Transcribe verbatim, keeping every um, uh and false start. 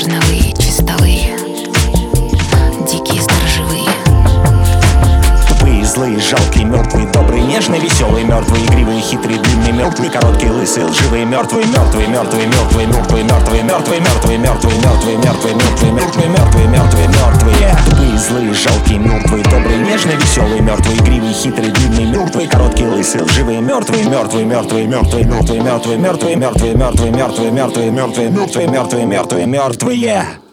черновые, чистовые, дикие, сторожевые. Тупые, злые, жалкие, мертвые, добрые, нежные, веселые, мертвые, игривые, хитрые, длинные, мертвые, короткие, лысые, лживые, мертвые, мертвые, мертвые, мертвые, мертвые, мертвые, мертвые, мертвые, мертвые, мертвые, мертвые, мертвые, мертвые, мертвые, мертвые, мертвые. Тупые, злые, жалкие, мертвые, добрые, нежные, веселые, мертвые, игривые, хитрые, длинные, мертвые, короткие, лысые, лживые, мертвые, мертвые, мертвые, мертвые, мертвые, мертвые, мертвые, мертвые, мертвые, мертвые, мертвые, мертвые, мертвые, мертвые, мертвые, мертвые.